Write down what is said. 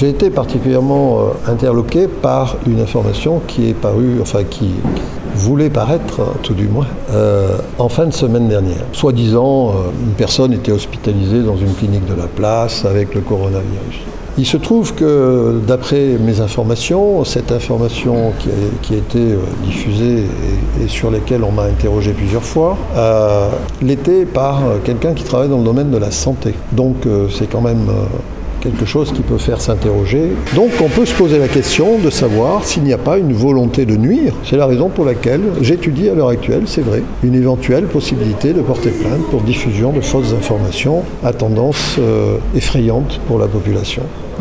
J'ai été particulièrement interloqué par une information qui est parue, qui voulait paraître, tout du moins, en fin de semaine dernière. Soi-disant, une personne était hospitalisée dans une clinique de la place avec le coronavirus. Il se trouve que, d'après mes informations, cette information qui a été diffusée et sur laquelle on m'a interrogé plusieurs fois, l'était par quelqu'un qui travaille dans le domaine de la santé. Donc c'est quand même quelque chose qui peut faire s'interroger. Donc on peut se poser la question de savoir s'il n'y a pas une volonté de nuire. C'est la raison pour laquelle j'étudie à l'heure actuelle, c'est vrai, une éventuelle possibilité de porter plainte pour diffusion de fausses informations à tendance effrayante pour la population.